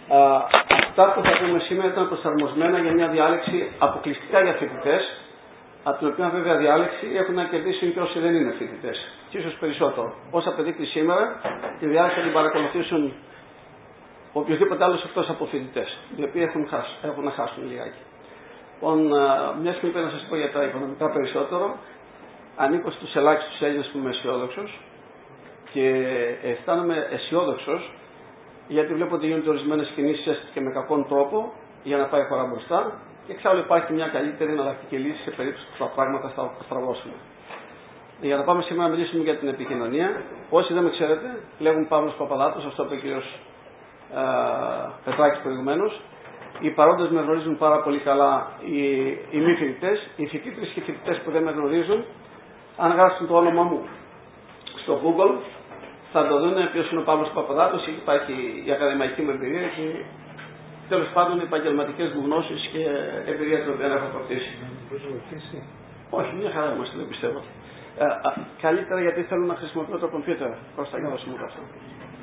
Αυτά που θα πούμε σήμερα ήταν προσαρμοσμένα για μια διάλεξη αποκλειστικά για φοιτητές, από την οποία βέβαια διάλεξη έχουν να κερδίσουν και όσοι δεν είναι φοιτητές. Και ίσως περισσότερο. Ως απεδείχθη σήμερα, τη διάλεξη θα την παρακολουθήσουν οποιοδήποτε άλλος εκτός από φοιτητές, οι οποίοι έχουν να χάσουν λιγάκι. Λοιπόν, μια στιγμή πρέπει να σας πω για τα οικονομικά περισσότερο. Ανήκω στους ελάχιστους Έλληνες που είμαι αισιόδοξος και αισθάνομαι αισιόδοξος γιατί βλέπω ότι γίνονται ορισμένες κινήσεις και με κακόν τρόπο για να πάει η χώρα μπροστά και εξάλλου υπάρχει μια καλύτερη εναλλακτική λύση σε περίπτωση που τα πράγματα θα στραβώσουν. Για να πάμε σήμερα να μιλήσουμε για την επικοινωνία. Όσοι δεν με ξέρετε, λέγουν Παύλος Παπαδάτος, αυτό είπε ο κύριος Πετράκης προηγουμένως. Οι παρόντες με γνωρίζουν πάρα πολύ καλά, οι μη φοιτητές, οι φοιτήτρες και οι φοιτητές που δεν με γνωρίζουν. Αν γράψουν το όνομά μου στο Google, θα το δουν ποιος είναι ο Παύλος Παπαδάτος, υπάρχει η ακαδημαϊκή μου εμπειρία και τέλος πάντων οι επαγγελματικές μου γνώσεις και εμπειρία την οποία έχω αποκτήσει. Όχι, μια χαρά είμαστε, δεν πιστεύω. Καλύτερα γιατί θέλω να χρησιμοποιώ το κομπιούτερ. Κώστα, για δώσε μου το αυτό.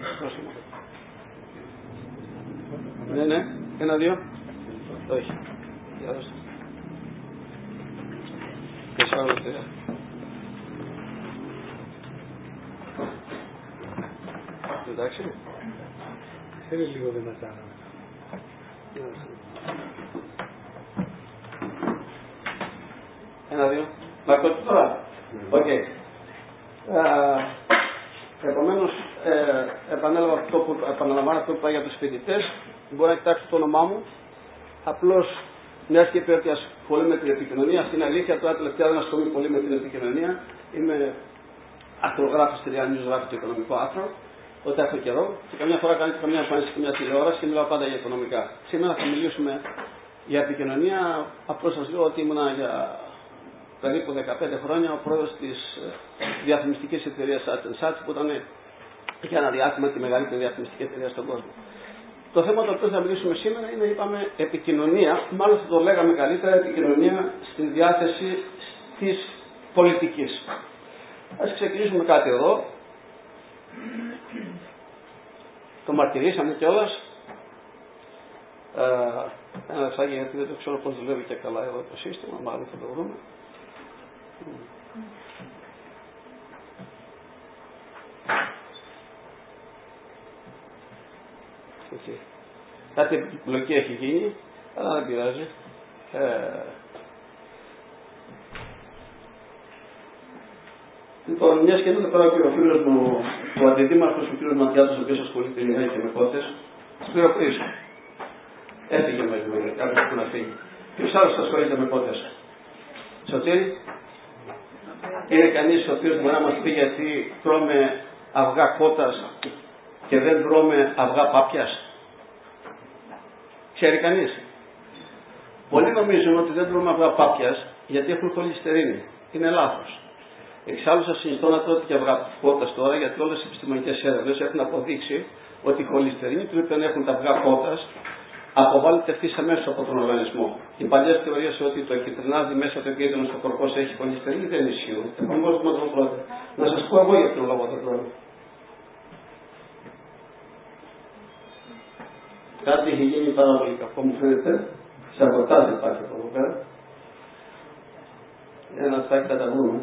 Ναι, ένα-δύο. Όχι. Για δώστε. 4-3. Εντάξει. Θέλει λίγο δυνατά. Ένα-δύο. Να ακούτε τώρα. Οκ. Επομένως, επαναλαμβάνω αυτό που είπα για τους φοιτητές. Μπορεί να κοιτάξετε το όνομά μου. Απλώς, μιας και είπε ότι ασχολούμαι με την επικοινωνία, αυτή είναι αλήθεια. Τώρα τελευταία δεν ασχολούμαι πολύ με την επικοινωνία. Είμαι αρθρογράφος στη Real News, γράφω το οικονομικό άρθρο. Όταν έχω καιρό και καμιά φορά κάνω και καμιά εμφάνιση και μια τηλεόραση και μιλάω πάντα για οικονομικά. Σήμερα θα μιλήσουμε για επικοινωνία. Απλώς σας λέω ότι ήμουνα για περίπου 15 χρόνια ο πρόεδρος της διαφημιστικής εταιρείας Satch, που ήταν για ένα διάστημα τη μεγαλύτερη διαφημιστική εταιρεία στον κόσμο. Το θέμα το οποίο θα μιλήσουμε σήμερα είναι, είπαμε, επικοινωνία, μάλλον θα το λέγαμε καλύτερα, επικοινωνία στη διάθεση της πολιτικής. Ας ξεκινήσουμε κάτι εδώ. Το μαρτυρήσαμε κιόλας. Ένα λεπτάκι γιατί δεν το ξέρω πώς δουλεύει και καλά εδώ το σύστημα, μάλλον θα το βρούμε. Κάτι επιπλοκή έχει γίνει, αλλά δεν πειράζει. Λοιπόν, μια και είναι τώρα και ο φίλος μου, ο αντιδήμαρχος, ο κύριος Ματιάδος, ο οποίος ασχολείται λιγάκι και με κότες, σας πληροφορήσω. Έφυγε μέχρι με κάποιος που να φύγει. Ποιος άλλος ασχολείται με κότες? Σωτήρη, είναι κανείς ο οποίος μπορεί να μας πει γιατί τρώμε αυγά κότας και δεν τρώμε αυγά πάπιας? Ξέρει κανείς? Πολλοί νομίζουν ότι δεν τρώμε αυγά πάπιας γιατί έχουν χολυστερίνη. Είναι λάθος. Εξάλλου σας συνιστώ να τρώτε και αυγά κότας τώρα, γιατί όλες οι επιστημονικές έρευνες έχουν αποδείξει ότι η χολυστερίνη την οποία έχουν τα αυγά κότας αποβάλλεται ευθύς αμέσως από τον οργανισμό. Οι παλιές θεωρίες ότι το κυτρινάδι μέσα το επίδεμο στο κορκός έχει χολυστερίνη δεν ισχύουν. Επομένως, να το τρώτε. Να σας πω εγώ για τον λόγο δεν τρώμε. Κάτι έχει γίνει πάρα πολύ κακό, μου φαίνεται. Σαμποτάζ υπάρχει από εδώ πέρα. Ένα τσάκι θα τα βρούμε.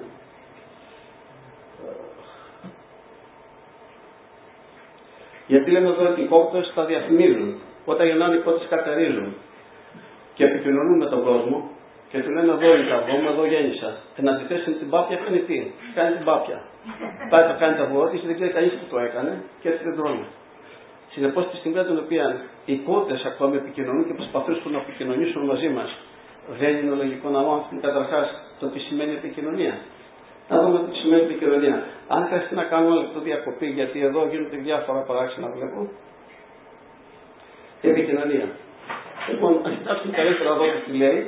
Γιατί λένε εδώ ότι οι κόπτες τα διαφημίζουν. Όταν γεννάνε οι κόπτες κατερίζουν και επικοινωνούν με τον κόσμο και του λένε εδώ είναι τα αυγό μου, εδώ γέννησα. Να αντιθέσει την πάπια κάνει τι? Κάνει την πάπια. Πάει το κάνει τα αυγό της, δεν ξέρει κανείς τι το έκανε και έτσι δεν τρώνε. Συνεπώς, τη στιγμή την οποία οι κότες ακόμη επικοινωνούν και προσπαθούν να επικοινωνήσουν μαζί μας, δεν είναι λογικό να μάθουν καταρχάς το τι σημαίνει επικοινωνία? Να δούμε τι σημαίνει επικοινωνία. Αν χρειαστεί να κάνουμε λεπτό διακοπή, γιατί εδώ γίνονται διάφορα παράξενα, βλέπω. Επικοινωνία. Λοιπόν, ας κοιτάξουμε καλύτερα εδώ τι λέει.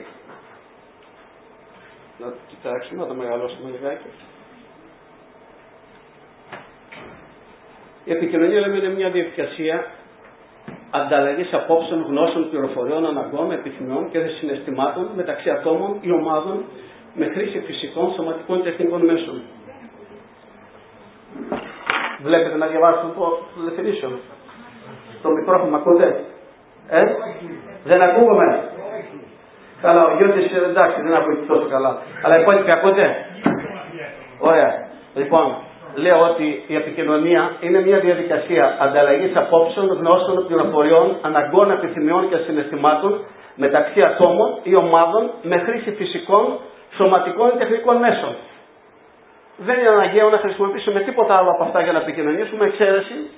Να το κοιτάξουμε, να το μεγαλώσουμε λιγάκι. Η επικοινωνία, λέμε, είναι μια διαδικασία ανταλλαγής απόψεων, γνώσεων, πληροφοριών, αναγκών, επιθυμιών και συναισθημάτων μεταξύ ατόμων ή ομάδων με χρήση φυσικών, σωματικών και τεχνικών μέσων. Βλέπετε να διαβάσετε το definition. Το μικρόφωνο, ακούτε? Δεν ακούγομαι. Καλά, ο Γιώργης εντάξει, δεν ακούγεται τόσο καλά. Αλλά οι υπόλοιποι ακούτε. Ωραία. Λοιπόν, λέω ότι η επικοινωνία είναι μια διαδικασία ανταλλαγής απόψεων, γνώσεων, πληροφοριών, αναγκών, επιθυμιών και συναισθημάτων μεταξύ ατόμων ή ομάδων με χρήση φυσικών, σωματικών ή τεχνικών μέσων. Δεν είναι αναγκαίο να χρησιμοποιήσουμε τίποτα άλλο από αυτά για να επικοινωνήσουμε, εξαίρεση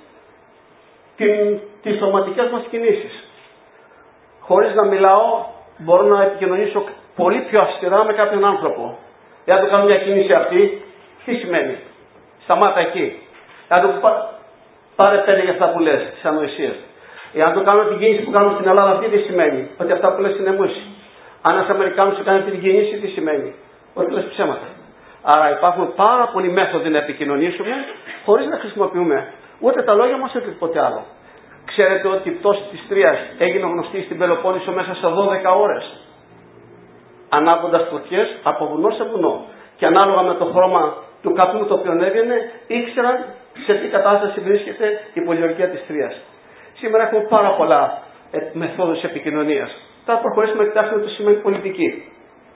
τις σωματικές μας κινήσεις. Χωρίς να μιλάω, μπορώ να επικοινωνήσω πολύ πιο αυστηρά με κάποιον άνθρωπο. Εάν του κάνω μια κίνηση αυτή, τι σημαίνει? Σταμάτα εκεί. Εάν του πάρε πέντε για αυτά που λες, τις ανοησίες. Εάν του κάνω την κίνηση που κάνω στην Ελλάδα, αυτή τι σημαίνει? Ότι αυτά που λες είναι μουσική. Αν ένας Αμερικάνος σου κάνει αυτή την κίνηση, τι σημαίνει? Ότι λες ψέματα. Άρα υπάρχουν πάρα πολλοί μέθοδοι να επικοινωνήσουμε χωρίς να χρησιμοποιούμε ούτε τα λόγια μας ούτε τίποτε άλλο. Ξέρετε ότι η πτώση της Τρίας έγινε γνωστή στην Πελοπόννησο μέσα σε 12 ώρες. Ανάβοντας φωτιές από βουνό σε βουνό. Και ανάλογα με το χρώμα του καπνού το οποίο έβγαινε, ήξεραν σε τι κατάσταση βρίσκεται η πολιορκία της Τρίας. Σήμερα έχουμε πάρα πολλά μεθόδους επικοινωνίας. Θα προχωρήσουμε και κοιτάξουμε τι σημαίνει πολιτική.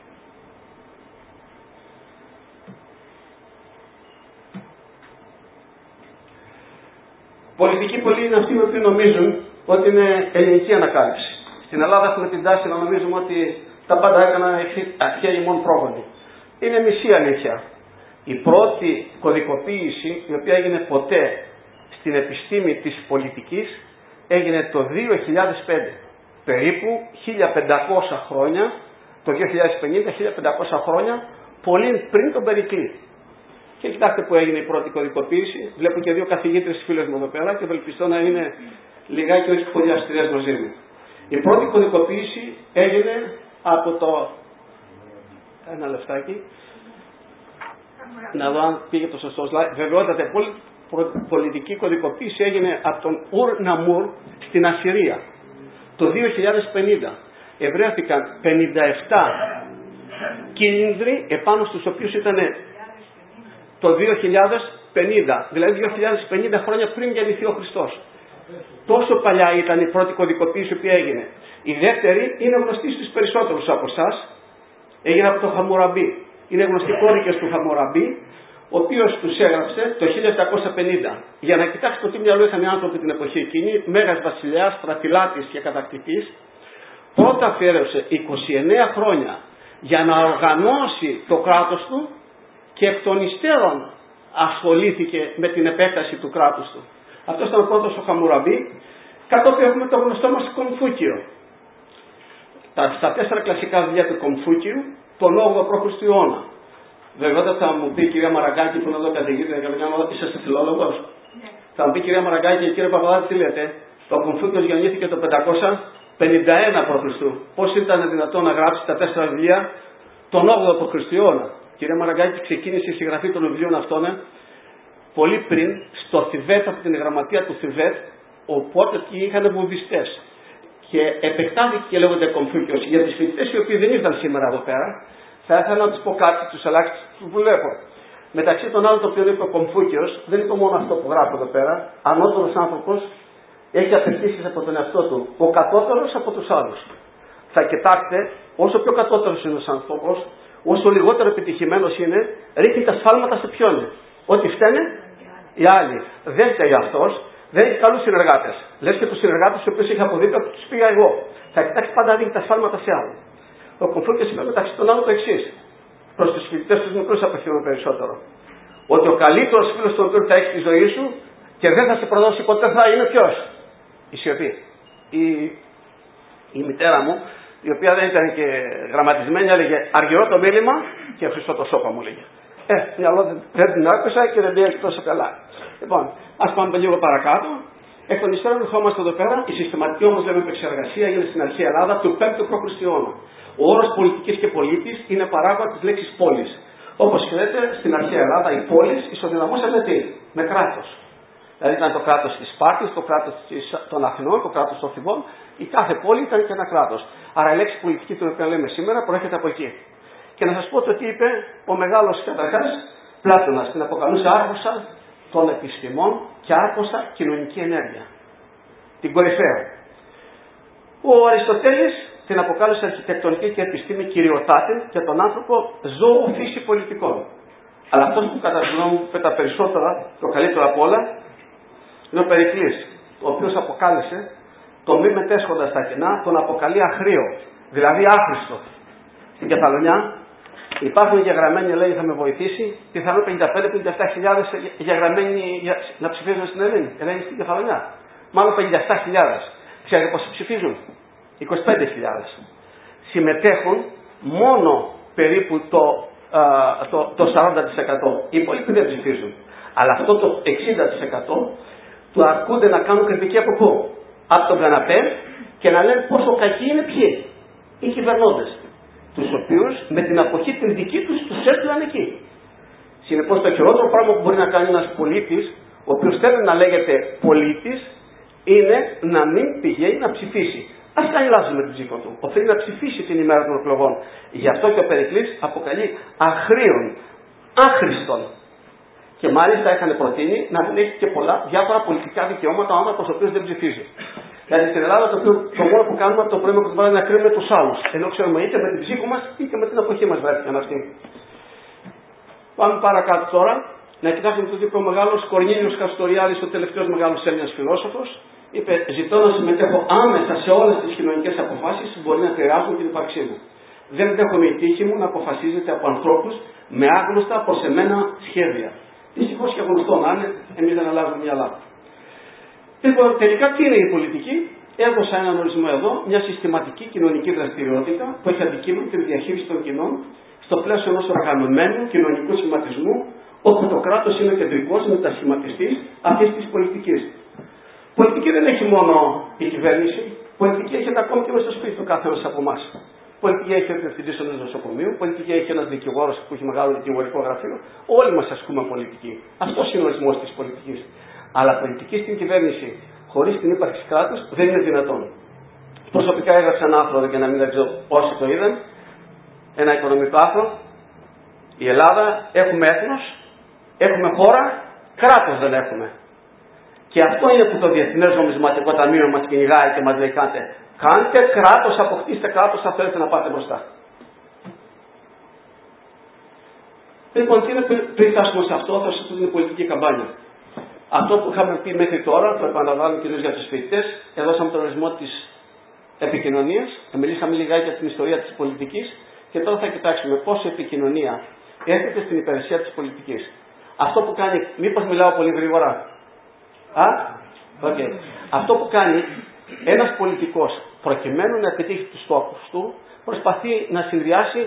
Πολιτικοί πολλοί είναι αυτοί που νομίζουν ότι είναι ελληνική ανακάλυψη. Στην Ελλάδα έχουμε την τάση να νομίζουμε ότι τα πάντα έκαναν αρχαίοι μόνο πρόγονοι. Είναι μισή αλήθεια. Η πρώτη κωδικοποίηση, η οποία έγινε ποτέ στην επιστήμη της πολιτικής, έγινε το 2005. Περίπου 1500 χρόνια, το 2050-1500 χρόνια, πολύ πριν τον Περικλή. Και κοιτάξτε που έγινε η πρώτη κωδικοποίηση. Βλέπω και δύο καθηγήτρες φίλες μου εδώ πέρα και ευελπιστώ να είναι λιγάκι όχι πολύ αυστηρές μαζί μου. Η πρώτη κωδικοποίηση έγινε από το... Ένα λεφτάκι. Να δω αν πήγε το σωστό slide. Βεβαιότατα, πολιτική κωδικοποίηση έγινε από τον Ουρ Ναμούρ στην Ασσυρία. Το 2050 ευρέθηκαν 57 κίνδροι επάνω στους οποίους ήταν το 2050, δηλαδή 2050 χρόνια πριν γεννηθεί ο Χριστός. Τόσο παλιά ήταν η πρώτη κωδικοποίηση που έγινε. Η δεύτερη είναι γνωστή στους περισσότερους από εσάς. Έγινε από τον Χαμουραμπί. Είναι γνωστοί κώδικες του Χαμουραμπί, ο οποίος τους έγραψε το 1750. Για να κοιτάξετε τι μυαλό είχαν οι άνθρωποι την εποχή εκείνη, μέγας βασιλιάς, στρατηλάτης και κατακτητής, πρώτα αφιέρωσε 29 χρόνια για να οργανώσει το κράτος του και εκ των υστέρων ασχολήθηκε με την επέκταση του κράτους του. Αυτό ήταν ο πρώτος ο Χαμουραμπί. Κατόπιν έχουμε το γνωστό μας Κομφούκιο. Στα 4 κλασικά βιβλία του Κομφούκιου, τον 8ο π.Χ. αιώνα. Βέβαια θα μου πει η κυρία Μαραγκάκη που είναι εδώ καθηγήτρια και λέω είσαστε φιλόλογος. Ναι. Θα μου πει η κυρία Μαραγκάκη, κύριε Παπαδάκη, τι λέτε? Το Κομφούκιος γεννήθηκε το 551 π.Χ. Πώς ήταν δυνατόν να γράψει τα 4 βιβλία τον 8ο π.Χ. αιώνα? Κυρία Μαραγκάκη, ξεκίνησε η συγγραφή των βιβλίων αυτών πολύ πριν στο Θιβέτ, από την γραμματεία του Θιβέτ, οπότε εκεί είχαν βουδιστές. Και επεκτάθηκε και λέγονται Κομφούκιος. Για τις φοιτητές οι οποίοι δεν ήρθαν σήμερα εδώ πέρα, θα ήθελα να τους πω κάτι, τους ελάχιστους που βλέπω. Μεταξύ των άλλων το οποίο είπε ο Κομφούκιος, δεν είναι το μόνο αυτό που γράφω εδώ πέρα. Ανώτερος άνθρωπος έχει απαιτήσεις από τον εαυτό του, ο κατώτερος από τους άλλους. Θα κοιτάξτε, όσο πιο κατώτερος είναι ο άνθρωπος, όσο λιγότερο επιτυχημένος είναι, ρίχνει τα σφάλματα σε ποιον? Ότι φταίνε οι άλλοι. Δεν φταίει αυτός, δεν έχει καλούς συνεργάτες. Λες και τους συνεργάτες τους οποίους είχα αποδείξει ότι τους πήγα εγώ. Θα κοιτάξει πάντα να ρίχνει τα σφάλματα σε άλλους. Ο Κομφούκιος είπε μεταξύ των άλλων το εξής. Προς τους φοιτητές τους μικρούς απευθύνω περισσότερο. Ότι ο καλύτερος φίλος τον οποίο θα έχει στη ζωή σου και δεν θα σε προδώσει ποτέ θα είναι ποιος? Η σιωπή. Η μητέρα μου, η οποία δεν ήταν και γραμματισμένη, έλεγε αργυρό το μέλημα και χρυσό το σώπα μου λέγε. Μυαλό δεν την άκουσα και δεν πήγα τόσο καλά. Λοιπόν, ας πάμε λίγο παρακάτω. Εκ των υστέρων ερχόμαστε εδώ πέρα. Η συστηματική όμως λέμε επεξεργασία έγινε στην αρχαία Ελλάδα του 5ου π.Χ. Ο όρος πολιτικής και πολίτης είναι παράγοντα της λέξης πόλης. Όπως ξέρετε, στην αρχαία Ελλάδα οι πόλεις ισοδυναμούσαν με τι? Με κράτος. Δηλαδή ήταν το κράτος της Σπάρτης, το κράτος των Αθηνών, το κράτος των Θηβών. Η κάθε πόλη ήταν και ένα κράτος. Άρα η λέξη πολιτική την οποία λέμε σήμερα προέρχεται από εκεί. Και να σας πω το τι είπε ο μεγάλος καταρχάς Πλάτωνας. Την αποκαλούσε άρχουσα των επιστημών και άρχουσα κοινωνική ενέργεια. Την κορυφαία. Ο Αριστοτέλης την αποκάλεσε αρχιτεκτονική και επιστήμη κυριοτάτη και τον άνθρωπο ζώο φύση πολιτικών. Αλλά αυτός που κατά τη γνώμη μου είπε τα περισσότερα, το καλύτερο απ' όλα, είναι ο Περικλής, ο οποίος αποκάλεσε το μη μετέσχοντα στα κοινά, τον αποκαλεί αχρίο, δηλαδή άχρηστο. Στην Κεφαλονιά υπάρχουν γεγραμμένοι, λέει, θα με βοηθήσει, πιθανόν 55-57.000 γεγραμμένοι να ψηφίζουν στην Ελένη στην Κεφαλονιά. Μάλλον 57.000. Ξέρετε πόσοι ψηφίζουν? 25.000. Συμμετέχουν μόνο περίπου το 40%. Οι υπόλοιποι δεν ψηφίζουν. Αλλά αυτό το 60% του αρκούνται να κάνουν κριτική από πού? Από τον καναπέ και να λένε πόσο κακοί είναι ποιοι? Οι κυβερνώντες. Τους οποίους με την αποχή την δική τους έστειλαν εκεί. Συνεπώς το χειρότερο πράγμα που μπορεί να κάνει ένας πολίτης, ο οποίος θέλει να λέγεται πολίτης, είναι να μην πηγαίνει να ψηφίσει. Ας κάνει λάθος με την ψήφο του. Οφείλει να ψηφίσει την ημέρα των εκλογών. Γι' αυτό και ο Περικλής αποκαλεί αχρήων, άχρηστον. Και μάλιστα είχαν προτείνει να μην έχει και πολλά διάφορα πολιτικά δικαιώματα ο άνθρωπος ο οποίος δεν ψηφίζει. Δηλαδή στην Ελλάδα το μόνο που κάνουμε από το πρωί μέχρι το βράδυ είναι να κρίνουμε τους άλλους. Ενώ ξέρουμε είτε με την ψήφο μας είτε με την αποχή μας βρέθηκαν αυτοί. Πάμε παρακάτω τώρα να κοιτάξουμε το τι είπε ο μεγάλος Κορνήλιος Καστοριάδης, ο τελευταίος μεγάλος Έλληνας φιλόσοφος. Είπε: ζητώ να συμμετέχω άμεσα σε όλες τις κοινωνικές αποφάσεις που μπορεί να επηρεάσουν την ύπαρξή μου. Δεν δέχομαι η τύχη μου να αποφασίζεται από ανθρώπους με άγνωστα προς εμένα σχέδια. Δυστυχώς και γνωστό να είναι, εμείς δεν αλλάζουμε μυαλά. Λοιπόν, τελικά τι είναι η πολιτική? Έδωσα έναν ορισμό εδώ, μια συστηματική κοινωνική δραστηριότητα που έχει αντικείμενο την διαχείριση των κοινών στο πλαίσιο ενός οργανωμένου κοινωνικού σχηματισμού, όπου το κράτος είναι ο κεντρικός μετασχηματιστής αυτής της πολιτικής. Πολιτική δεν έχει μόνο η κυβέρνηση, πολιτική έχει ακόμη και μέσα στο σπίτι του καθένας από εμάς. Πολιτική έχει ο διευθυντής ενός νοσοκομείου, πολιτική έχει ένας δικηγόρος που έχει μεγάλο δικηγορικό γραφείο. Όλοι μας ασκούμε πολιτική. Αυτός είναι ο ορισμός της πολιτικής. Αλλά πολιτική στην κυβέρνηση χωρίς την ύπαρξη κράτους δεν είναι δυνατόν. Προσωπικά έγραψα ένα άρθρο για να μην ξέρω όσοι το είδαν. Ένα οικονομικό άρθρο. Η Ελλάδα έχουμε έθνος, έχουμε χώρα, κράτος δεν έχουμε. Και αυτό είναι που το Διεθνές Νομισματικό Ταμείο μας κυνηγάει και μας λέει: κάντε κράτος, αποκτήστε κράτος, θα θέλετε να πάτε μπροστά. Λοιπόν, τι είναι πριν φτάσουμε σε αυτό, θα σας πω την πολιτική καμπάνια. Αυτό που είχαμε πει μέχρι τώρα, το επαναλαμβάνω κυρίως για τους φοιτητές, έδωσαμε τον ορισμό της επικοινωνίας, μιλήσαμε λιγάκι για την ιστορία της πολιτικής και τώρα θα κοιτάξουμε πώς η επικοινωνία έρχεται στην υπηρεσία της πολιτικής. Αυτό που κάνει, μήπως μιλάω πολύ γρήγορα? Okay. Αυτό που κάνει ένας πολιτικός προκειμένου να επιτύχει τους στόχους του, προσπαθεί να συνδυάσει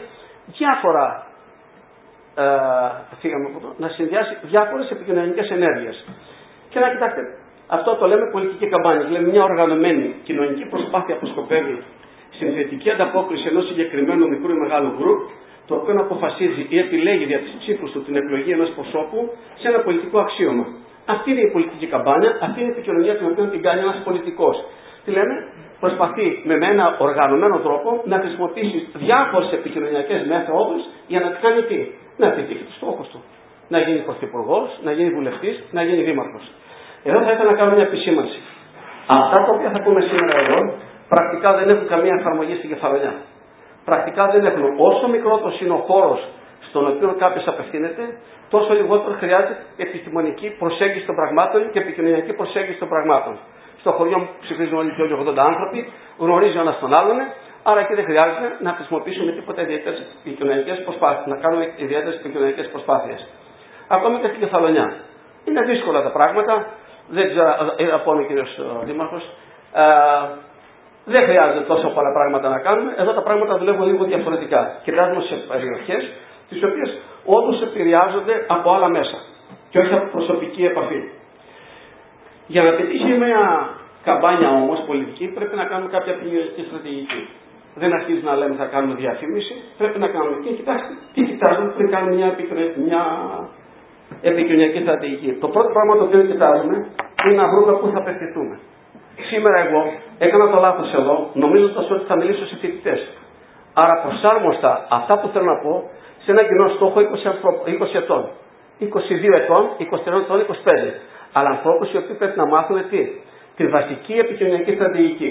διάφορες επικοινωνικές ενέργειες. Και να κοιτάξτε, αυτό το λέμε πολιτική καμπάνια. Λέμε μια οργανωμένη κοινωνική προσπάθεια που σκοπεύει στην θετική ανταπόκριση ενός συγκεκριμένου μικρού ή μεγάλου γκρουπ, το οποίο αποφασίζει ή επιλέγει δια της ψήφους του την εκλογή ενός προσώπου σε ένα πολιτικό αξίωμα. Αυτή είναι η πολιτική καμπάνια, αυτή είναι η επικοινωνία την οποία την κάνει ένας πολιτικός. Τι λέμε? Προσπαθεί με ένα οργανωμένο τρόπο να χρησιμοποιήσει διάφορες επικοινωνιακές μέθοδους για να κάνει τι? Να επιτύχει τους στόχους του. Να γίνει πρωθυπουργός, να γίνει βουλευτής, να γίνει δήμαρχος. Εδώ θα ήθελα να κάνω μια επισήμανση. Αυτά τα οποία θα πούμε σήμερα εδώ, πρακτικά δεν έχουν καμία εφαρμογή στην Κεφαλονιά. Πρακτικά δεν έχουν. Όσο μικρότερος είναι ο χώρος στον οποίο κάποιος απευθύνεται, τόσο λιγότερο χρειάζεται επιστημονική προσέγγιση των πραγμάτων και επικοινωνιακή προσέγγιση των πραγμάτων. Στο χωριό μου ψηφίζουν όλοι και όλοι 80 άνθρωποι, γνωρίζει ο ένας τον άλλον, άρα και δεν χρειάζεται να χρησιμοποιήσουμε τίποτα ιδιαίτερες επικοινωνιακές προσπάθειες, να κάνουμε ιδιαίτερες επικοινωνιακές προσπάθειες. Ακόμη και στην Κεφαλονιά. Είναι δύσκολα τα πράγματα, δεν ξέρω, από ο κύριος Δήμαρχος, δεν χρειάζεται τόσο πολλά πράγματα να κάνουμε. Εδώ τα πράγματα δουλεύουν λίγο διαφορετικά. Κοιτάζουμε σε περιοχές τις οποίες όντως επηρεάζονται από άλλα μέσα και όχι από προσωπική επαφή. Για να πετύχει μια καμπάνια όμως πολιτική πρέπει να κάνουμε κάποια επικοινωνιακή στρατηγική. Δεν αρχίζει να λέμε θα κάνουμε διαφήμιση, πρέπει να κάνουμε. Και κοιτάξτε, τι κοιτάζουμε πριν κάνουμε μια επικοινωνιακή στρατηγική. Το πρώτο πράγμα το οποίο κοιτάζουμε είναι να βρούμε πού θα απευθυνθούμε. Σήμερα εγώ έκανα το λάθος εδώ, νομίζοντας ότι θα μιλήσω σε φοιτητές. Άρα προσάρμοστα αυτά που θέλω να πω σε ένα κοινό στόχο 20 ετών, 22 ετών, 23 ετών, 25. Αλλά ανθρώπους οι οποίοι πρέπει να μάθουν τι? Τη βασική επικοινωνιακή στρατηγική.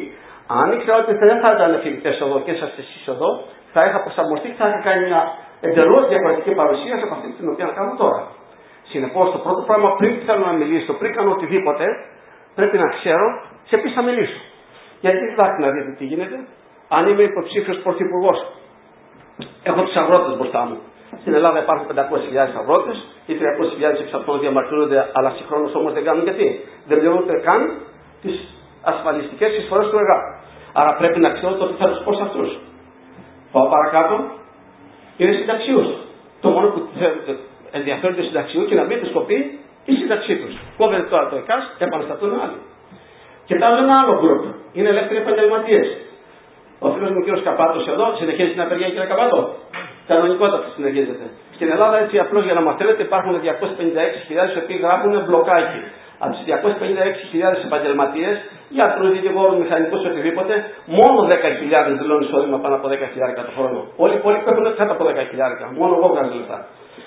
Αν ήξερα ότι δεν θα ήταν φοιτητές εδώ και είσαστε εσείς εδώ, θα είχα προσαρμοστεί και θα είχα κάνει μια εντελώς διαφορετική παρουσίαση από αυτή την οποία κάνω τώρα. Συνεπώς, το πρώτο πράγμα πριν θέλω να μιλήσω, πριν κάνω οτιδήποτε, πρέπει να ξέρω σε ποιους θα μιλήσω. Γιατί κοιτάξτε να δείτε τι γίνεται. Αν είμαι υποψήφιος πρωθυπουργός, έχω τους αγρότες μπροστά μου. Στην Ελλάδα υπάρχουν 500.000 αγρότες, οι 300.000 εξ αυτών διαμαρτύρονται, αλλά συγχρόνως όμως δεν κάνουν γιατί. Δεν πληρώνουν καν τις ασφαλιστικές εισφορές του ΕΓΑ. Άρα πρέπει να ξέρω το τι θα τους πω σε αυτούς. Πάω παρακάτω, είναι συνταξιούς. Το μόνο που ενδιαφέρονται συνταξιού και να μην τους κοπεί η σύνταξή τους. Κόβεται τώρα το ΕΚΑΣ, επαναστατούν άλλοι. Και τα ένα άλλο γκρουπ. Είναι ελεύθεροι επαγγελματίες. Ο φίλος μου ο κ. Καπάτος εδώ συνεχίζει την απεργία, κ. Καπάτο. Κανονικότατα συνεχίζεται. Στην Ελλάδα, έτσι απλώς για να μαθαίνετε, υπάρχουν 256.000 οι οποίοι γράφουν μπλοκάκι. Από τους 256.000 επαγγελματίες, γιατρούς, δικηγόρους, μηχανικούς, οτιδήποτε, μόνο 10.000 δηλώνουν εισόδημα πάνω από 10.000 το χρόνο. Όλοι οι υπόλοιποι έχουν κάτω από 10.000. Μόνο εγώ βγάζω λεφτά.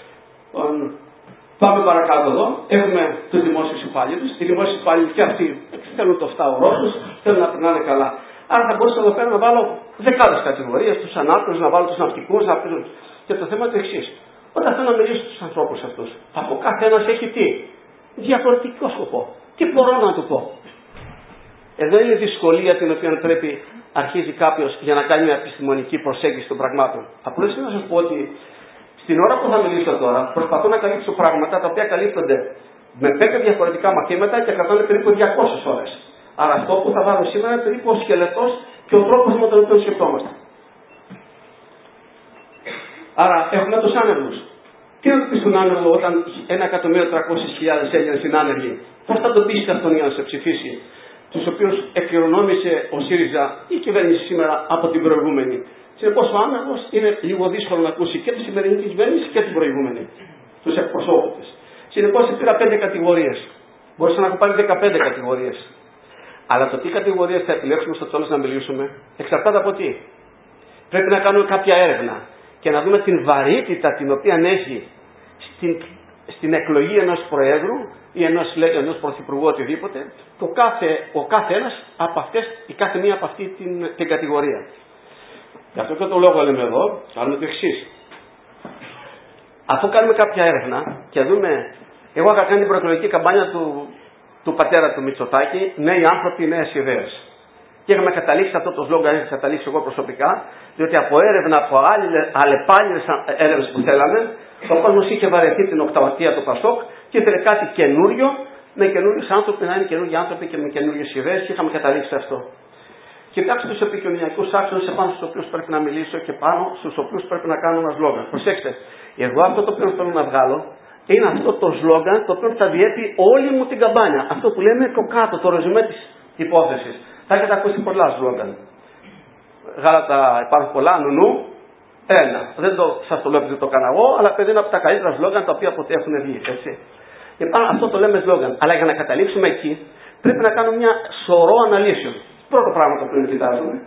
Πάμε παρακάτω εδώ. Έχουμε τους δημόσιους υπάλληλους. Οι δημόσιοι υπάλληλοι και αυτοί θέλουν το φτάωρό τους, θέλουν να περνάνε καλά. Άρα θα μπορούσα εδώ πέρα να βάλω δεκάδες κατηγορίες, τους ανάπηρους, να βάλω τους ναυτικούς, και το θέμα το εξής. Όταν θέλω να μιλήσω στους ανθρώπους αυτούς, από καθένας έχει τι? Διαφορετικό σκοπό. Τι μπορώ να του πω? Εδώ είναι η δυσκολία την οποία πρέπει αρχίζει κάποιος για να κάνει μια επιστημονική προσέγγιση των πραγμάτων. Απλώς είναι να σας πω ότι στην ώρα που θα μιλήσω τώρα, προσπαθώ να καλύψω πράγματα τα οποία καλύπτονται με 5 διαφορετικά μαθήματα και κρατάνε περίπου 200 ώρες. Άρα αυτό που θα βάλω σήμερα είναι περίπου ο σκελετός και ο τρόπος με τον οποίο σκεφτόμαστε. Άρα έχουμε τους άνεργους. Τι να του πει στον άνεργο όταν 1.300.000 Έλληνες είναι άνεργοι? Πώς θα τον πείσει αυτόν για να σε ψηφίσει? Τους οποίους εκκληρονόμησε ο ΣΥΡΙΖΑ ή η κυβέρνηση σήμερα από την προηγούμενη. Συνεπώς ο άνεργος είναι λίγο δύσκολο να ακούσει και τη σημερινή κυβέρνηση και την προηγούμενη. Τους εκπροσώπους της. Συνεπώς πήρα 5 κατηγορίες. Μπορούσα να έχω πάρει 15 κατηγορίες. Αλλά το τι κατηγορίες θα επιλέξουμε στο τέλος να μιλήσουμε εξαρτάται από τι. Πρέπει να κάνουμε κάποια έρευνα και να δούμε την βαρύτητα την οποία έχει στην εκλογή ενός προέδρου ή ενός πρωθυπουργού οτιδήποτε, ο κάθε ένας από αυτές, η κάθε μία από αυτή την κατηγορία. Γι' αυτό και το λόγο λέμε εδώ, κάνουμε το εξής. Αφού κάνουμε κάποια έρευνα και δούμε, εγώ είχα κάνει την προεκλογική καμπάνια του πατέρα του Μητσοτάκη, νέοι άνθρωποι, νέες ιδέες. Και είχαμε καταλήξει αυτό το σλόγγαν, είχα καταλήξει εγώ προσωπικά, διότι από έρευνα, από αλλεπάλληλες έρευνες που θέλαμε, ο κόσμος είχε βαρεθεί την οκταετία του Πασόκ και ήθελε κάτι καινούριο, με καινούριους άνθρωποι, να είναι καινούριοι άνθρωποι και με καινούριες ιδέες, και είχαμε καταλήξει αυτό. Κοιτάξτε τους επικοινωνιακούς άξονες επάνω στους οποίους πρέπει να μιλήσω και πάνω στους οποίους πρέπει να κάνω ένα σλόγγαν. Προσέξτε, εγώ αυτό το οποίο θέλω να βγάλω είναι αυτό το σλόγγαν το οποίο θα διέπει όλη μου την καμπάνια. Αυτό που λέμε το κάτω, το ρεζουμέ της υπόθεσης. Θα έχετε ακούσει πολλά σλόγγαν. Γάλατα υπάρχουν πολλά, νουνού, ένα. Δεν σας το λέω επειδή το έκανα εγώ, αλλά παιδί είναι από τα καλύτερα σλόγγαν τα οποία ποτέ έχουν βγει. Έτσι. Αυτό το λέμε σλόγγαν. Αλλά για να καταλήξουμε εκεί πρέπει να κάνουμε μια σωρό αναλύσεων. Πρώτο πράγμα το οποίο κοιτάζουμε.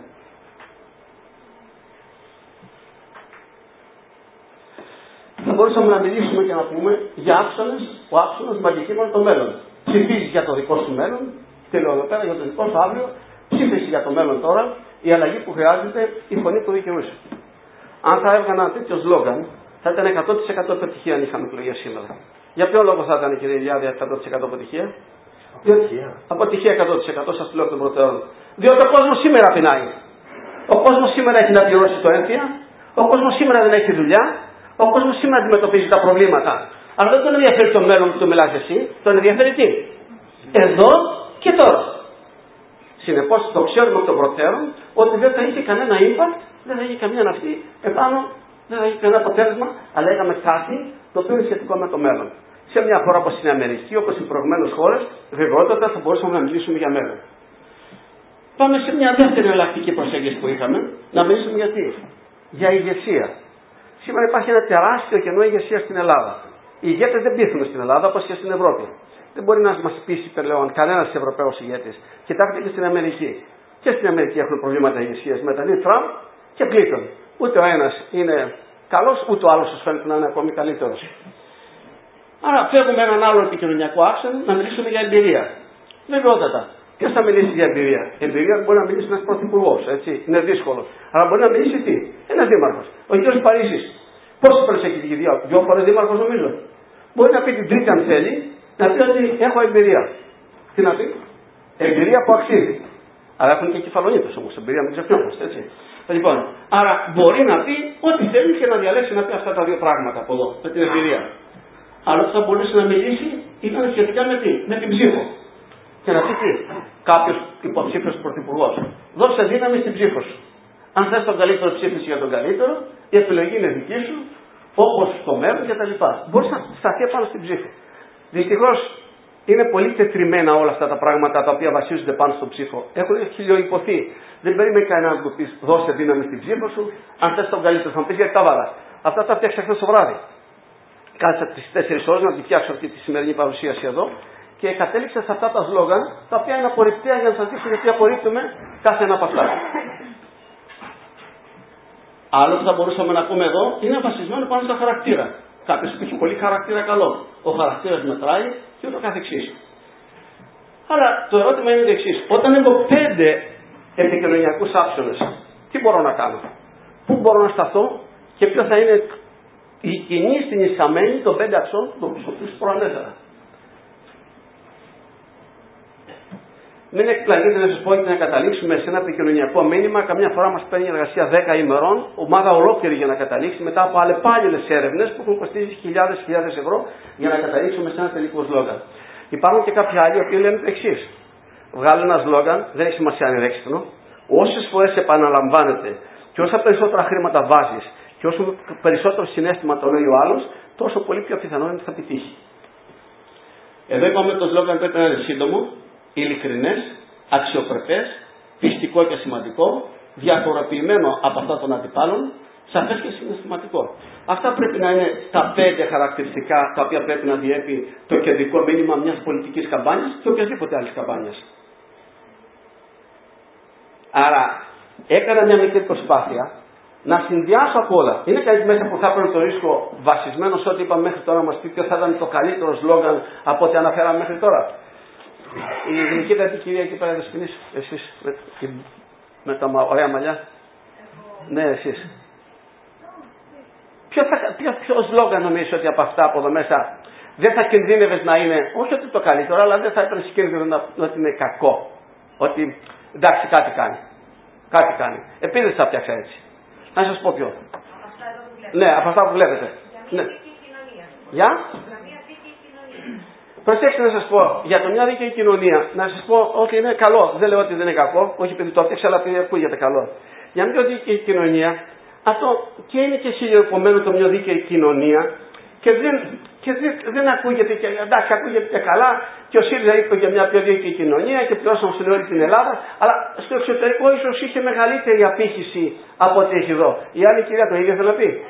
Θα μπορούσαμε να μιλήσουμε και να πούμε για άξονες, ο άξονας μαγικής το μέλλον. Ψηφίζει για το δικό σου μέλλον, και λέω εδώ πέρα για το δικό σου αύριο, ψήφισε για το μέλλον τώρα, η αλλαγή που χρειάζεται, η φωνή που δικαιούσε. Αν θα έβγανα ένα τέτοιο σλόγγαν, θα ήταν 100% επιτυχία αν είχαμε εκλογές σήμερα. Για ποιο λόγο θα ήταν, κύριε Ηλιάδη, 100% επιτυχία? Αποτυχία 100%, σας το λέω από τον πρωτεόν. Διότι ο κόσμος σήμερα πεινάει. Ο κόσμος σήμερα έχει να πληρώσει το έμφυα, ο κόσμος σήμερα δεν έχει δουλειά, ο κόσμος σήμερα αντιμετωπίζει τα προβλήματα. Αλλά δεν τον ενδιαφέρει το μέλλον που το μιλάς εσύ, τον ενδιαφέρει τι? Εδώ και τώρα. Συνεπώς το ξέρουμε από τον προτέρων ότι δεν θα είχε κανένα impact, δεν θα είχε καμία ναυτή επάνω, δεν θα είχε κανένα αποτέλεσμα, αλλά είχαμε κάτι το οποίο είναι σχετικό με το μέλλον. Σε μια χώρα όπως είναι η Αμερική, όπως οι προηγουμένες χώρες, βεβαιότατα θα μπορούσαμε να μιλήσουμε για μέλλον. Πάμε σε μια δεύτερη εναλλακτική προσέγγιση που είχαμε, να μιλήσουμε για τι? Για ηγεσία. Σήμερα υπάρχει ένα τεράστιο κενό ηγεσία στην Ελλάδα. Οι ηγέτες δεν πείθουν στην Ελλάδα όπως και στην Ευρώπη. Δεν μπορεί να μας πείσει πλέον κανένας Ευρωπαίος ηγέτης. Κοιτάξτε και στην Αμερική. Και στην Αμερική έχουν προβλήματα ηγεσίας μεταξύ Τραμπ και Κλίντον. Ούτε ο ένας είναι καλός, ούτε ο άλλος σας φαίνεται να είναι ακόμη καλύτερος. Άρα φεύγουμε έναν άλλο επικοινωνιακό άξονα να μιλήσουμε για εμπειρία. Βεβαιότατα. Ποιος θα μιλήσει για εμπειρία? Εμπειρία μπορεί να μιλήσει ένας πρωθυπουργός, έτσι. Είναι δύσκολο. Αλλά μπορεί να μιλήσει τι? Ένας δήμαρχος. Ο κ. Παρίσης. Πόσες φορές έχει βγει? 2 φορές δήμαρχος νομίζω. Μπορεί να πει την τρίτη αν θέλει, να πει ότι έχω εμπειρία. Τι να πει? Εμπειρία που αξίζει. Αλλά έχουν και κεφαλονίτες όμως. Εμπειρία μην ξεχνιόμαστε, έτσι. Λοιπόν, άρα μπορεί να πει ό,τι θέλει και να διαλέξει να πει αυτά τα 2 πράγματα από εδώ, με την εμπειρία. Αλλά θα μπορούσε να μιλήσει ήταν σχετικά με τι? Με την ψήφο. Και να πει τι? Κάποιος υποψήφιος πρωθυπουργός. Δώσε δύναμη στην ψήφο σου. Αν θες τον καλύτερο, ψήφιση για τον καλύτερο, η επιλογή είναι δική σου, όπως στο μέλλον κτλ. Μπορείς να σταθεί πάνω στην ψήφο. Δυστυχώς είναι πολύ τετριμένα όλα αυτά τα πράγματα τα οποία βασίζονται πάνω στον ψήφο. Έχουν χιλιοϊπωθεί. Δεν περίμενε κανένα να του πει δώσε δύναμη στην ψήφο σου. Αν θες τον καλύτερο, θα μου πει γιατί τα βάλα. Αυτά τα φτιάξα χθες το βράδυ. Κάτσα τις 4 ώρες να τη φτιάξω αυτή τη σημερινή παρουσίαση εδώ και κατέληξα σε αυτά τα σλόγγαν τα οποία είναι απορριπταία για να σας δείξω γιατί απορρίπτουμε κάθε ένα από αυτά. Άλλο που θα μπορούσαμε να πούμε εδώ είναι βασισμένο πάνω στα χαρακτήρα. Κάποιος που έχει πολύ χαρακτήρα καλό. Ο χαρακτήρας μετράει και ούτω καθεξής. Αλλά το ερώτημα είναι το εξής. Όταν έχω 5 επικοινωνιακούς άξονες, τι μπορώ να κάνω? Πού μπορώ να σταθώ και ποιο θα είναι η κοινή συνισταμένη των 5 αξών των οποίους προανέφερα? Μην εκπλαγείτε να σας πω ότι να καταλήξουμε σε ένα επικοινωνιακό μήνυμα. Καμιά φορά μας παίρνει εργασία 10 ημερών, ομάδα ολόκληρη για να καταλήξει, μετά από αλλεπάλληλες έρευνες που έχουν κοστίσει χιλιάδες ευρώ για να καταλήξουμε σε ένα τελικό σλόγγαν. Υπάρχουν και κάποιοι άλλοι που λένε το εξής. Βγάλει ένα σλόγγαν, δεν έχει σημασία αν είναι έξυπνο, όσες φορές επαναλαμβάνεται και όσα περισσότερα χρήματα βάζεις και όσο περισσότερο συναίσθημα το λέει ο άλλος, τόσο πολύ πιο πιθανό είναι ότι θα επιτύχει. Εδώ είπαμε το σλόγγαν πρέπει να είναι σύντομο, ειλικρινές, αξιοπρεπές, πιστικό και σημαντικό, διαφοροποιημένο από αυτά των αντιπάλων, σαφές και συναισθηματικό. Αυτά πρέπει να είναι τα 5 χαρακτηριστικά τα οποία πρέπει να διέπει το κεντρικό μήνυμα μιας πολιτικής καμπάνιας και οποιασδήποτε άλλης καμπάνιας. Άρα έκανα μια μικρή προσπάθεια να συνδυάσω από όλα. Είναι κανείς μέσα που θα έπαιρνε το ρίσκο βασισμένο σε ό,τι είπαμε μέχρι τώρα να μας πει ποιο θα ήταν το καλύτερο σλόγγαν από ό,τι αναφέραμε μέχρι τώρα? Η γενική κυρία εκεί πέρα δεσποινής, εσείς με τα ωραία μαλλιά. Ναι, εσείς. Ποιο σλόγγαν νομίζεις ότι από αυτά από εδώ μέσα δεν θα κινδύνευες να είναι, όχι ότι το καλύτερο, αλλά δεν θα έπαιρνες κίνδυνο ότι είναι κακό? Ότι εντάξει κάτι κάνει. Κάτι κάνει. Επίτηδες θα φτιάξα έτσι. Να σας πω ποιο. Ναι, από αυτά που βλέπετε. Ναι. Για? Προσέξτε να σας πω, για το μια δίκαιη κοινωνία, να σας πω ότι είναι καλό. Δεν λέω ότι δεν είναι κακό, όχι επειδή το έφτιαξα, αλλά επειδή ακούγεται καλό. Για μια δίκαιη κοινωνία, αυτό και είναι και συλλογικομένο το μια δίκαιη κοινωνία και δεν ακούγεται και εντάξει, ακούγεται και καλά. Και ο ΣΥΡΙΖΑ είπε για μια πιο δίκαιη κοινωνία και πληρώσαμε στην όλη την Ελλάδα, αλλά στο εξωτερικό ίσως είχε μεγαλύτερη απήχηση από ό,τι έχει εδώ. Η άλλη κυρία το ίδιο θέλει να πει.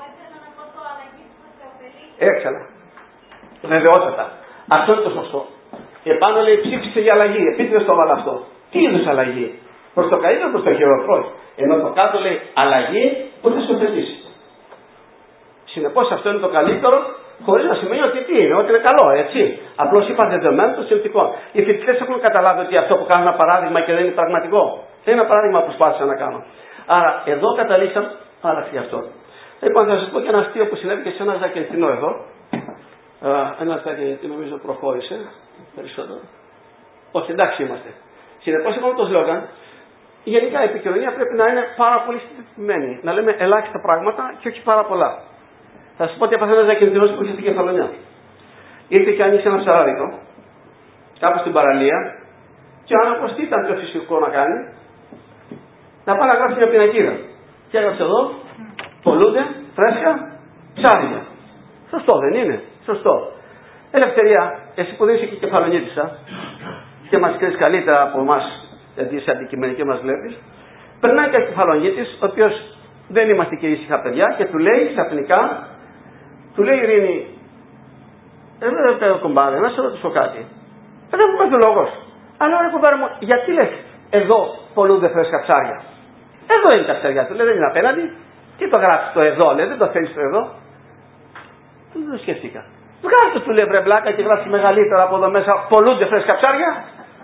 Έξαλα. Βεβαιότατα. Αυτό είναι το σωστό. Επάνω λέει ψήφισε για αλλαγή. Επίτηδες το έβαλα αυτό. Τι είδους αλλαγή? Προς το καλύτερο, προς το χειρότερο? Ενώ το κάτω λέει αλλαγή που θα σου ωφελήσει. Συνεπώς αυτό είναι το καλύτερο, χωρίς να σημαίνει ότι τι είναι, ότι είναι καλό, έτσι. Απλώς είπα δεδομένων των συνθηκών. Οι φοιτητές έχουν καταλάβει ότι αυτό που κάνω είναι ένα παράδειγμα και δεν είναι πραγματικό. Δεν είναι ένα παράδειγμα που προσπάθησα να κάνω. Άρα εδώ καταλήξαμε, άλλαξε γι' αυτό. Λοιπόν, θα σας πω και ένα αστείο που συνέβη και σε ένα Ζακεντινό εδώ. Ένα Ζακεντινό νομίζω προχώρησε περισσότερο. Όχι, εντάξει είμαστε. Συνεπώς έχουμε το σλόγγαν. Γενικά η επικοινωνία πρέπει να είναι πάρα πολύ συντηρητική. Να λέμε ελάχιστα πράγματα και όχι πάρα πολλά. Θα σας πω ότι έπαθε ένας Ζακεντινός που είχε στην Κεφαλονιά. Ήρθε και άνοιξε ένα ψαράδικο κάπου στην παραλία και ο άνθρωπος τι ήταν πιο φυσικό να κάνει? Να πάει να γράψει μια πινακίδα. Και έγραψε εδώ, πολλούνται φρέσκα ψάρια. Σωστό δεν είναι? Σωστό. Ελευθερία, εσύ που δεν είσαι και Κεφαλονίτισσα και μας ξέρεις καλύτερα από εμάς, γιατί είσαι αντικειμενική μας βλέπεις, περνάει και Κεφαλονίτης, ο οποίος δεν είμαστε και ήσυχα παιδιά και του λέει ξαφνικά, του λέει Ειρήνη, δεν κομπάρε, να σε ρωτήσω κάτι. Δεν μου πες ο λόγος. Αλλά ρε κομπάρε μου, γιατί λες εδώ πολλούνται φρέσκα ψάρια? Εδώ είναι τα ψάρια του, λέει, δεν είναι απέναντι. Τι το γράφεις το εδώ, λέει, δεν το θέλεις το εδώ? Δεν το σκέφτηκα. Βγάλτε του λέει βρε βλάκα και γράψει μεγαλύτερα από εδώ μέσα πολλούνται φρέσκα ψάρια.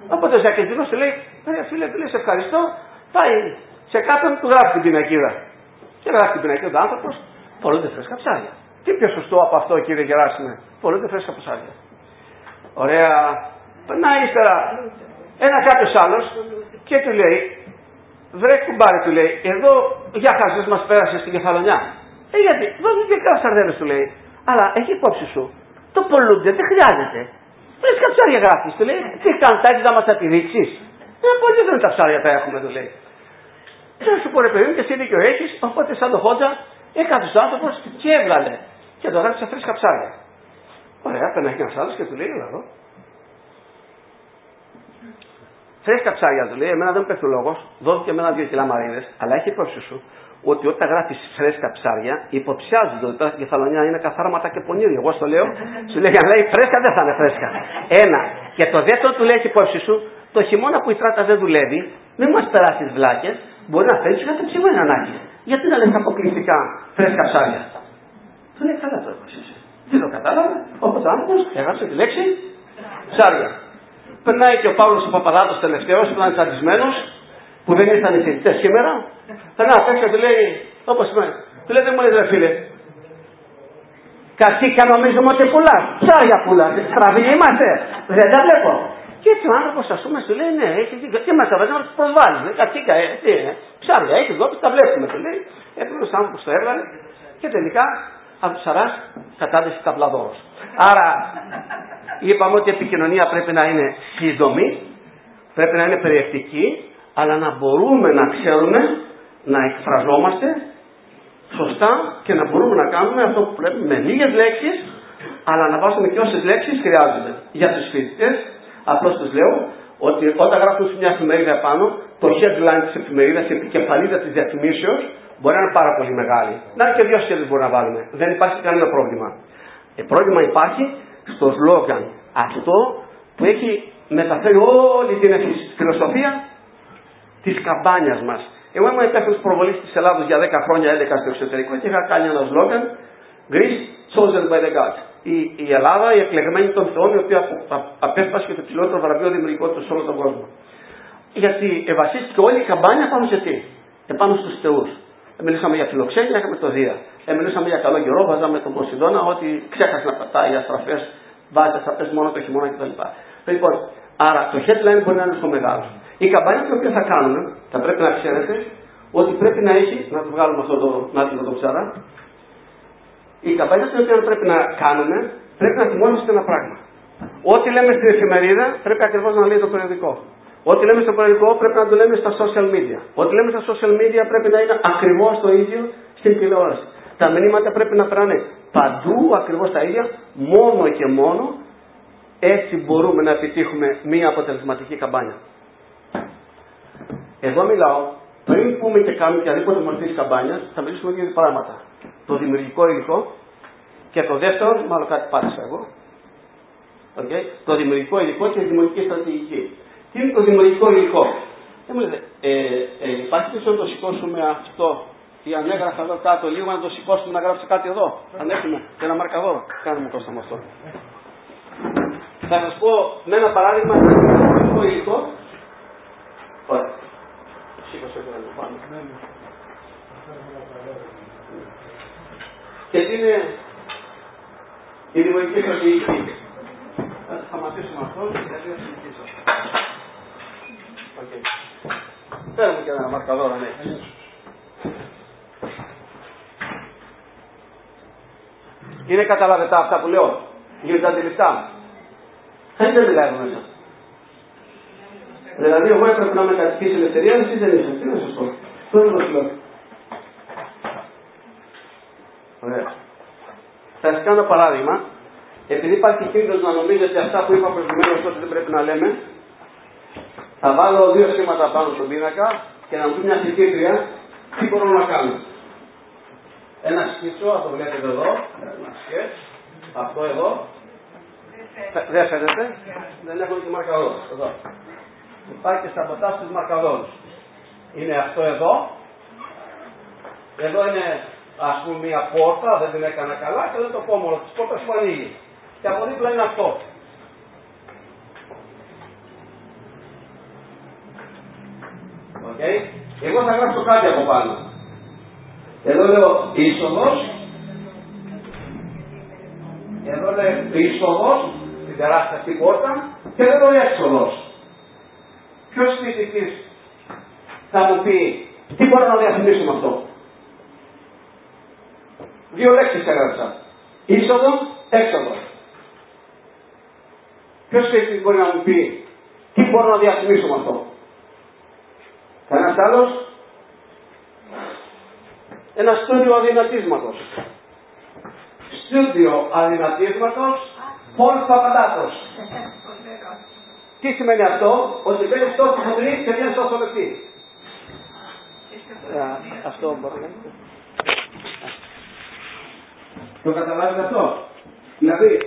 Οπότε ο Ζακεντίνος του λέει, φίλε, του λέει, σε ευχαριστώ, πάει σε κάποιον που γράφει την πινακίδα. Και γράφει την πινακίδα ο άνθρωπος, πολλούνται φρέσκα ψάρια. Τι πιο σωστό από αυτό, κύριε Γεράσιμε, πολλούνται φρέσκα ψάρια. Ωραία. Περνάει ύστερα ένα κάποιος άλλος και του λέει, βρε κουμπάρι, του λέει, εδώ για χαζές μας πέρασε στην Κεφαλονιά. Γιατί, βάζουν και κάνα σαρδέλες, του λέει, αλλά έχει υπόψη σου, το πολλούνται δεν χρειάζεται. Φρέσκα ψάρια γράφεις, του λέει, τι κάνουν τα να μας τα πηδήξεις. Πολύ δεν τα ψάρια τα έχουμε, του λέει. Δεν σου πω ρε παιδί μου, και εσύ δίκιο έχεις, οπότε σαν το Χόντζα έκανε ο άνθρωπος και έβγαλε. Και το γράψε φρέσκα ψάρια. Ωραία, περνάει ένας άλλος και του λέει, έλα εδώ. Φρέσκα ψάρια, του λέει, εμένα δεν μου πέφτει ο λόγος, δόθηκε εμένα 2 κιλά μαρίνες, αλλά έχει υπόψη σου ότι όταν γράφεις φρέσκα ψάρια, υποψιάζονται ότι η Κεφαλονιά είναι καθάρματα και πονήρια. Εγώ στο λέω, σου λέει, αν λέει φρέσκα δεν θα είναι φρέσκα. Ένα. Και το δεύτερο του λέει, έχει υπόψη σου, το χειμώνα που η στράτα δεν δουλεύει, μην μας περάσει βλάκες, μπορεί να φέρει κάτι ψημένο να έχεις. Γιατί να λες αποκλειστικά φρέσκα ψάρια. Του λέει, καλά το έπρεπε. Τι το κατάλαβε, όπως ο άνθρωπος έγραψε τη λέξη ψάρια. Περνάει και ο Παύλος ο Παπαδάτος τελευταίος, που ήταν τσαντισμένος, που δεν ήρθαν οι φοιτητές σήμερα. Περνάει απ' έξω, του λέει, όπως είπαμε, του λέει, δεν μου λες ρε φίλε, κατσίκα νομίζουμε ότι πουλάς, ψάρια πουλάς, στραβοί είμαστε, δεν τα βλέπω. Και έτσι ο άνθρωπος, ας πούμε, σου λέει, ναι, έχει δίκιο, τι μας έβαζε να τους προσβάλλει, κατσίκα, τι είναι, ψάρια, έχει δίκιο, τα βλέπουμε, του λέει. Έπρεπε ο άνθρωπος το έβγαλε και τελικά από τους Σαράς κατάντησε καπλαδόρος. Άρα είπαμε ότι η επικοινωνία πρέπει να είναι σύντομη, πρέπει να είναι περιεκτική, αλλά να μπορούμε να ξέρουμε να εκφραζόμαστε σωστά και να μπορούμε να κάνουμε αυτό που πρέπει με λίγες λέξεις, αλλά να βάζουμε και όσες λέξεις χρειάζονται. Για τους φοιτητές, απλώς τους λέω ότι όταν γράφουν σε μια εφημερίδα πάνω, το headline της εφημερίδας, η επικεφαλίδα της διαφημίσεως, μπορεί να είναι πάρα πολύ μεγάλη. Να είναι και 2 σελίδες μπορεί να βάλουμε. Δεν υπάρχει κανένα πρόβλημα. Πρόβλημα υπάρχει στο σλόγγαν. Αυτό που έχει μεταφέρει όλη την φιλοσοφία της καμπάνιας μας. Εγώ ήμουν υπεύθυνος προβολής της Ελλάδος για 10 χρόνια, 11 στο εξωτερικό και είχα κάνει ένα σλόγγαν Greece chosen by the gods. Η Ελλάδα, η εκλεγμένη των Θεών, η οποία απέσπασε και το ψηλότερο βραβείο δημιουργικότητας σε όλο τον κόσμο. Γιατί βασίστηκε όλη η καμπάνια πάνω σε τι? Επάνω στους θεούς. Μιλήσαμε για φιλοξένεια, είχαμε το Δία. Μιλήσαμε για καλό καιρό, βάζαμε τον Ποσειδώνα, ότι ξέχασε να πετάει οι αστραφές, βάζει αστραφές μόνο το χειμώνα κτλ. Λοιπόν, άρα το headline μπορεί να είναι στο μεγάλο. Η καμπάνια την οποία θα κάνουμε, θα πρέπει να ξέρετε ότι πρέπει να έχει, να το βγάλουμε αυτό το ψάρα, η καμπάνια την οποία πρέπει να κάνουμε, πρέπει να θυμόμαστε ένα πράγμα. Ό,τι λέμε στην εφημερίδα πρέπει ακριβώς να λέει το περιοδικό. Ό,τι λέμε στο περιοδικό πρέπει να το λέμε στα social media. Ό,τι λέμε στα social media πρέπει να είναι ακριβώς το ίδιο στην τηλεόραση. Τα μηνύματα πρέπει να περνάνε παντού ακριβώς τα ίδια, μόνο και μόνο έτσι μπορούμε να επιτύχουμε μία αποτελεσματική καμπάνια. Εδώ μιλάω, πριν πούμε και κάνουμε οποιαδήποτε μορφή της καμπάνιας, θα μιλήσουμε για δύο πράγματα. Το δημιουργικό υλικό και το δεύτερο, μάλλον κάτι πάτησα εγώ. Okay. Το δημιουργικό υλικό και η δημιουργική στρατηγική. Τι είναι το δημιουργικό υλικό? Δεν μου λέτε, υπάρχει πίσω να το σηκώσουμε αυτό ή αν έγραφα εδώ κάτω λίγο να το σηκώσουμε να γράψει κάτι εδώ. Αν έχουμε και ένα μαρκαδόρο. Κάνουμε κόστα με αυτό. Θα σας πω με ένα παράδειγμα το δημιουργικό υλικό. Ωραία. Σήκωσε το άλλο πάνω. Και τι είναι η δημιουργική στρατηγική? Θα σταματήσουμε αυτό γιατί θα συνεχίσω. Okay. Φέρουμε και ένα μαρκαδόρο αν έχεις. Είναι καταλαβετά αυτά που λέω? Γίνονται αντιληπτά? Δεν μιλάει εδώ μέσα. Δηλαδή εγώ έπρεπε να είμαι κατοικήσει ελευθερία, εσείς δεν είσαστε. Τι είναι σωστό? Το είναι το λέω. Ωραία. Θα σας κάνω παράδειγμα. Επειδή υπάρχει κίνδυνος να νομίζετε αυτά που είπα προηγουμένως ότι δεν πρέπει να λέμε, θα βάλω 2 σχήματα πάνω στον πίνακα και να μου πει μια συγκήτρια τι μπορώ να κάνω. Ένα σκίτσο, αυτό το βλέπετε εδώ, ένα σκέτ, αυτό εδώ, δεν φαίνεται, δεν έχω και μαρκαδόρους, εδώ. Υπάρχει και σαμποτάζ στους μαρκαδόρους. Είναι αυτό εδώ, εδώ είναι ας πούμε μια πόρτα, δεν την έκανα καλά και εδώ το πόμολο της πόρτας που ανοίγει. Και από δίπλα είναι αυτό. Εγώ θα γράψω κάτι από πάνω. Εδώ λέω είσοδος. Εδώ λέω είσοδος, την τεράστια αυτή πόρτα. Και εδώ λέω έξοδος. Ποιος φοιτητής θα μου πει τι μπορώ να διαφημίσω με αυτό? Δύο λέξεις έγραψα. Είσοδο, έξοδο. Ποιος φοιτητής μπορεί να μου πει τι μπορώ να διαφημίσω με αυτό? Κανένας άλλος? Ένα στούντιο αδυνατίσματος. Στούντιο αδυνατίσματος, Πολ Παπαδάτος. Τι σημαίνει αυτό? Ότι παίρνεις τόσο χαμηλή και βγαίνεις τόσο λεπτή. Αυτό μπορεί να είναι. Το καταλάβετε αυτό? Δηλαδή,